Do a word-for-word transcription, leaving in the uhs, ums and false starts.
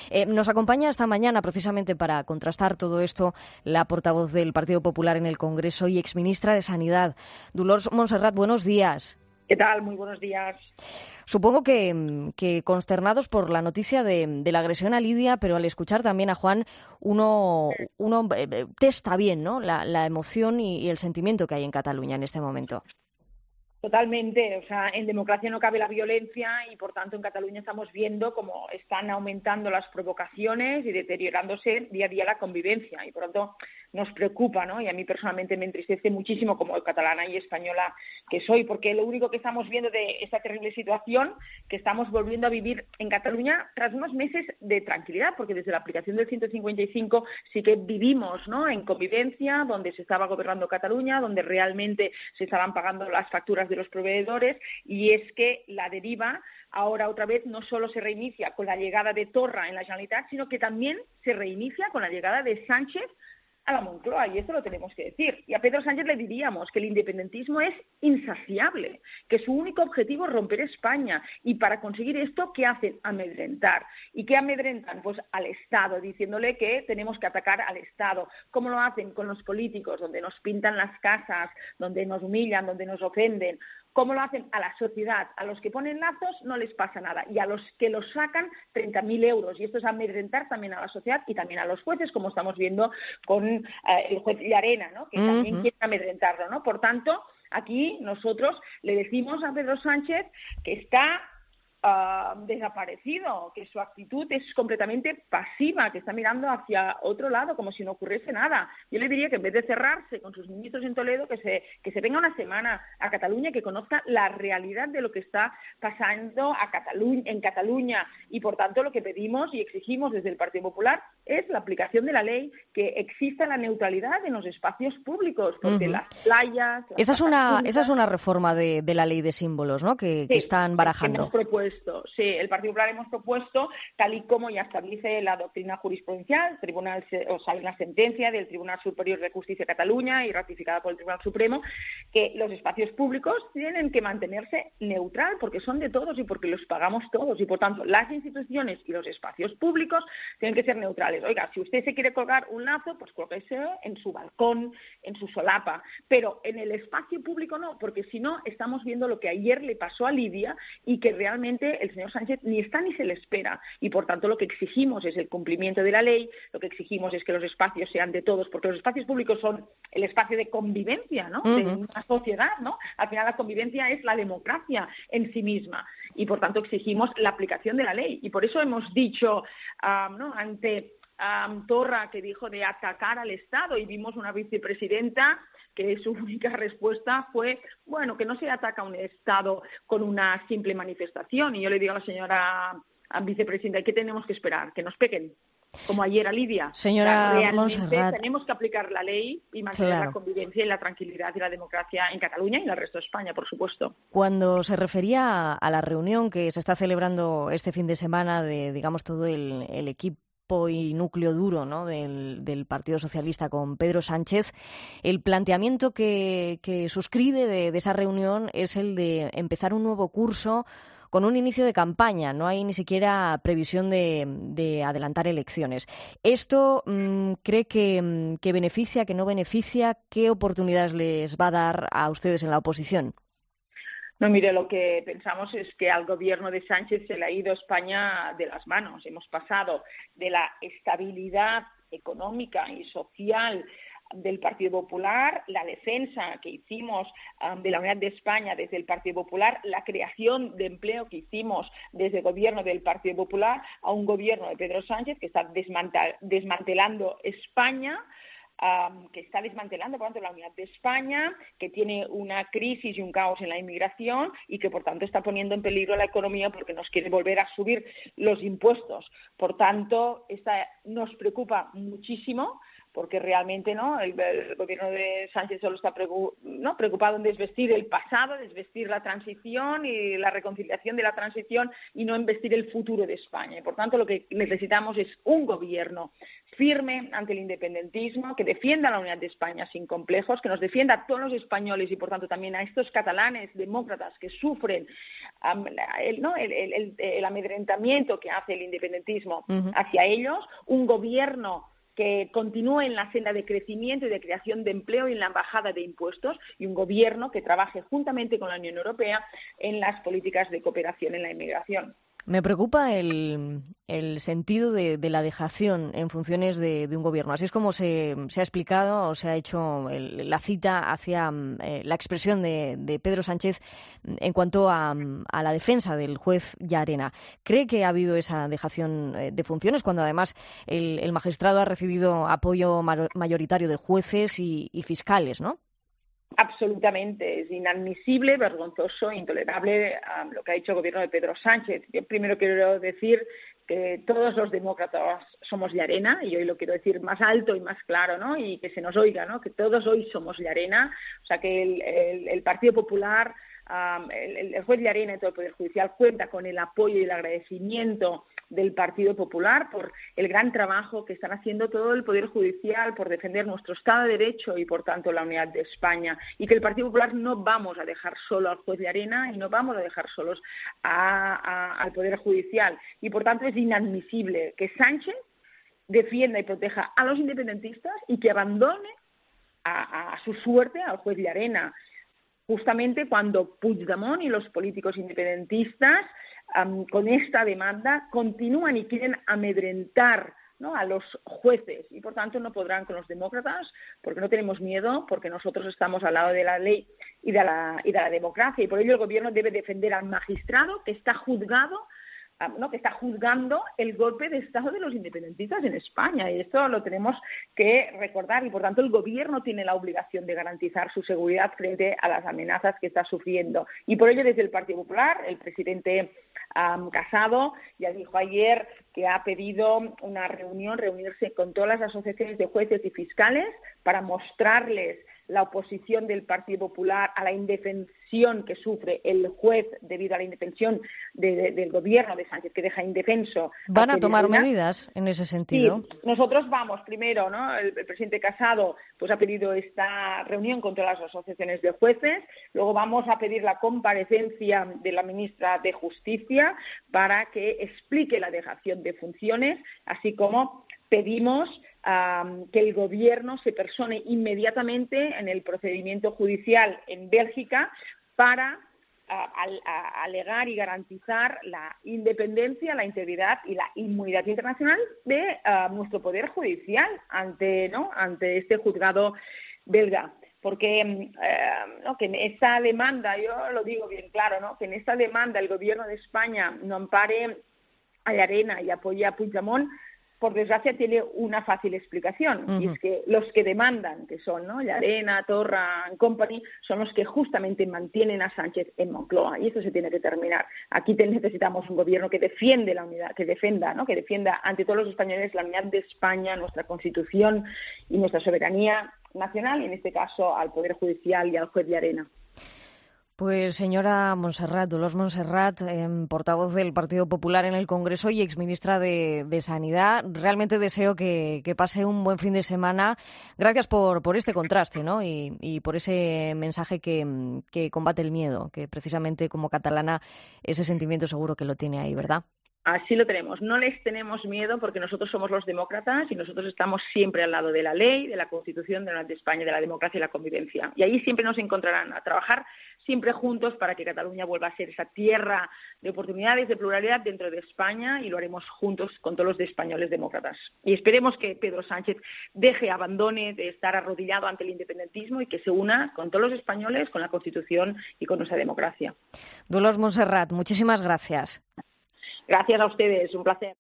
Eh, nos acompaña esta mañana precisamente para contrastar todo esto la portavoz del Partido Popular en el Congreso y exministra de Sanidad, Dolors Montserrat. Buenos días. ¿Qué tal? Muy buenos días. Supongo que, que consternados por la noticia de, de la agresión a Lidia, pero al escuchar también a Juan, uno, uno eh, testa bien, ¿no?, la, la emoción y, y el sentimiento que hay en Cataluña en este momento. Totalmente, o sea, en democracia no cabe la violencia y por tanto en Cataluña estamos viendo cómo están aumentando las provocaciones y deteriorándose día a día la convivencia y por tanto nos preocupa, ¿no? Y a mí personalmente me entristece muchísimo como catalana y española que soy, porque lo único que estamos viendo de esta terrible situación que estamos volviendo a vivir en Cataluña tras unos meses de tranquilidad, porque desde la aplicación del ciento cincuenta y cinco sí que vivimos, ¿no?, en convivencia, donde se estaba gobernando Cataluña, donde realmente se estaban pagando las facturas de los proveedores, y es que la deriva ahora otra vez no solo se reinicia con la llegada de Torra en la Generalitat, sino que también se reinicia con la llegada de Sánchez a la Moncloa, y esto lo tenemos que decir. Y a Pedro Sánchez le diríamos que el independentismo es insaciable, que su único objetivo es romper España, y para conseguir esto, ¿qué hacen? Amedrentar. ¿Y qué amedrentan? Pues al Estado, diciéndole que tenemos que atacar al Estado. ¿Cómo lo hacen? Con los políticos, donde nos pintan las casas, donde nos humillan, donde nos ofenden. ¿Cómo lo hacen? A la sociedad. A los que ponen lazos no les pasa nada, y a los que los sacan treinta mil euros. Y esto es amedrentar también a la sociedad y también a los jueces, como estamos viendo con eh, el juez Llarena, ¿no?, que uh-huh. también quiere amedrentarlo, ¿no? Por tanto, aquí nosotros le decimos a Pedro Sánchez que está Uh, desaparecido, que su actitud es completamente pasiva, que está mirando hacia otro lado como si no ocurriese nada. Yo le diría que en vez de cerrarse con sus ministros en Toledo, que se, que se venga una semana a Cataluña y que conozca la realidad de lo que está pasando a Cataluña, en Cataluña. Y por tanto lo que pedimos y exigimos desde el Partido Popular es la aplicación de la ley, que exista la neutralidad en los espacios públicos, porque uh-huh. las playas... Las esa, es una, públicas, esa es una reforma de, de la ley de símbolos, ¿no?, que, sí, que están barajando. Hemos propuesto, sí, el Partido Popular hemos propuesto, tal y como ya establece la doctrina jurisprudencial, tribunal, o sea, hay una sentencia del Tribunal Superior de Justicia de Cataluña y ratificada por el Tribunal Supremo, que los espacios públicos tienen que mantenerse neutral, porque son de todos y porque los pagamos todos, y por tanto las instituciones y los espacios públicos tienen que ser neutrales. Oiga, si usted se quiere colgar un lazo, pues colguese en su balcón, en su solapa, pero en el espacio público no, porque si no estamos viendo lo que ayer le pasó a Lidia, y que realmente el señor Sánchez ni está ni se le espera, y por tanto lo que exigimos es el cumplimiento de la ley, lo que exigimos es que los espacios sean de todos, porque los espacios públicos son el espacio de convivencia, ¿no?, uh-huh. de una sociedad, ¿no? Al final la convivencia es la democracia en sí misma, y por tanto exigimos la aplicación de la ley, y por eso hemos dicho, um, ¿no?, ante Um, Torra, que dijo de atacar al Estado, y vimos una vicepresidenta que su única respuesta fue, bueno, que no se ataca a un Estado con una simple manifestación. Y yo le digo a la señora a vicepresidenta, ¿qué tenemos que esperar? ¿Que nos peguen? Como ayer a Lidia. Señora o sea, realmente Montserrat, tenemos que aplicar la ley y mantener claro. la convivencia y la tranquilidad y la democracia en Cataluña y en el resto de España, por supuesto. Cuando se refería a la reunión que se está celebrando este fin de semana de, digamos, todo el, el equipo y núcleo duro, ¿no?, del, del Partido Socialista con Pedro Sánchez, el planteamiento que, que suscribe de, de esa reunión es el de empezar un nuevo curso con un inicio de campaña. No hay ni siquiera previsión de, de adelantar elecciones. ¿Esto mmm, cree que, que beneficia, que no beneficia? ¿Qué oportunidades les va a dar a ustedes en la oposición? No, mire, lo que pensamos es que al gobierno de Sánchez se le ha ido España de las manos. Hemos pasado de la estabilidad económica y social del Partido Popular, la defensa que hicimos um, de la unidad de España desde el Partido Popular, la creación de empleo que hicimos desde el gobierno del Partido Popular, a un gobierno de Pedro Sánchez que está desmantel- desmantelando España, Um, que está desmantelando, por tanto, la unidad de España, que tiene una crisis y un caos en la inmigración y que, por tanto, está poniendo en peligro la economía porque nos quiere volver a subir los impuestos. Por tanto, esta nos preocupa muchísimo, porque realmente no el, el gobierno de Sánchez solo está preocup, ¿no? preocupado en desvestir el pasado, desvestir la transición y la reconciliación de la transición y no en vestir el futuro de España. Y por tanto, lo que necesitamos es un gobierno firme ante el independentismo, que defienda la unidad de España sin complejos, que nos defienda a todos los españoles y por tanto también a estos catalanes demócratas que sufren um, el, ¿no? el, el, el, el amedrentamiento que hace el independentismo uh-huh. hacia ellos, un gobierno que continúe en la senda de crecimiento y de creación de empleo y en la bajada de impuestos, y un gobierno que trabaje juntamente con la Unión Europea en las políticas de cooperación en la inmigración. Me preocupa el, el sentido de, de la dejación en funciones de, de un gobierno. Así es como se, se ha explicado o se ha hecho el, la cita hacia eh, la expresión de, de Pedro Sánchez en cuanto a, a la defensa del juez Llarena. ¿Cree que ha habido esa dejación de funciones cuando además el, el magistrado ha recibido apoyo mayoritario de jueces y, y fiscales, ¿no? Absolutamente, es inadmisible, vergonzoso, intolerable um, lo que ha hecho el gobierno de Pedro Sánchez. Yo primero quiero decir que todos los demócratas somos Llarena, y hoy lo quiero decir más alto y más claro, ¿no? Y que se nos oiga, ¿no? Que todos hoy somos Llarena, o sea que el, el, el Partido Popular, um, el, el juez Llarena y todo el Poder Judicial cuenta con el apoyo y el agradecimiento del Partido Popular por el gran trabajo que están haciendo todo el Poder Judicial por defender nuestro Estado de Derecho y, por tanto, la unidad de España. Y que el Partido Popular no vamos a dejar solo al juez Llarena y no vamos a dejar solos a, a, al Poder Judicial. Y, por tanto, es inadmisible que Sánchez defienda y proteja a los independentistas y que abandone a, a su suerte al juez Llarena, justamente cuando Puigdemont y los políticos independentistas Um, con esta demanda continúan y quieren amedrentar, ¿no?, a los jueces y por tanto no podrán con los demócratas porque no tenemos miedo, porque nosotros estamos al lado de la ley y de la, y de la democracia, y por ello el gobierno debe defender al magistrado que está juzgado ¿no? que está juzgando el golpe de Estado de los independentistas en España, y esto lo tenemos que recordar, y por tanto el gobierno tiene la obligación de garantizar su seguridad frente a las amenazas que está sufriendo, y por ello desde el Partido Popular el presidente um, Casado ya dijo ayer que ha pedido una reunión, reunirse con todas las asociaciones de jueces y fiscales para mostrarles la oposición del Partido Popular a la indefensión que sufre el juez debido a la indefensión de, de, del gobierno de Sánchez, que deja indefenso. ¿Van a tomar medidas en ese sentido? Sí, nosotros vamos primero, ¿no? El, el presidente Casado pues ha pedido esta reunión con todas las asociaciones de jueces, luego vamos a pedir la comparecencia de la ministra de Justicia para que explique la dejación de funciones, así como pedimos um, que el gobierno se persone inmediatamente en el procedimiento judicial en Bélgica para uh, al, a, alegar y garantizar la independencia, la integridad y la inmunidad internacional de uh, nuestro poder judicial ante, ¿no? ante este juzgado belga. Porque eh, ¿no? que en esta demanda, yo lo digo bien claro, ¿no? que en esta demanda el gobierno de España no ampare a Llarena y apoye a Puigdemont, por desgracia tiene una fácil explicación, uh-huh. y es que los que demandan, que son ¿no? Llarena, Torra and Company, son los que justamente mantienen a Sánchez en Moncloa, y eso se tiene que terminar. Aquí te necesitamos un gobierno que defiende la unidad, que defienda, ¿no? que defienda ante todos los españoles la unidad de España, nuestra Constitución y nuestra soberanía nacional, y en este caso al Poder Judicial y al juez Llarena. Pues señora Montserrat, Dolors Montserrat, eh, portavoz del Partido Popular en el Congreso y exministra de, de Sanidad, realmente deseo que, que pase un buen fin de semana. Gracias por, por este contraste, ¿no? y, y por ese mensaje que, que combate el miedo, que precisamente como catalana ese sentimiento seguro que lo tiene ahí, ¿verdad? Así lo tenemos. No les tenemos miedo porque nosotros somos los demócratas y nosotros estamos siempre al lado de la ley, de la Constitución, de la de España, de la democracia y la convivencia. Y ahí siempre nos encontrarán a trabajar siempre juntos para que Cataluña vuelva a ser esa tierra de oportunidades, de pluralidad dentro de España, y lo haremos juntos con todos los de españoles demócratas. Y esperemos que Pedro Sánchez deje, abandone de estar arrodillado ante el independentismo y que se una con todos los españoles, con la Constitución y con nuestra democracia. Dolors Montserrat, muchísimas gracias. Gracias a ustedes, un placer.